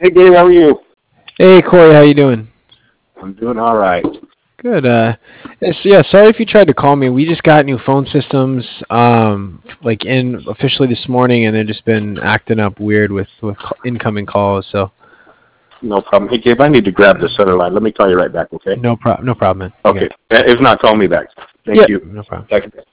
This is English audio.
Hey, Gabe, how are you? Hey Corey, how you doing? I'm doing all right. Good. Yeah. Sorry if you tried to call me. We just got new phone systems, like in officially this morning, and they've just been acting up weird with incoming calls. So No problem. Hey, Gabe, I need to grab the center line. Let me call you right back, okay? no problem, man. You got Okay. it. If not, call me back. Thank Yeah, you. no problem. Back.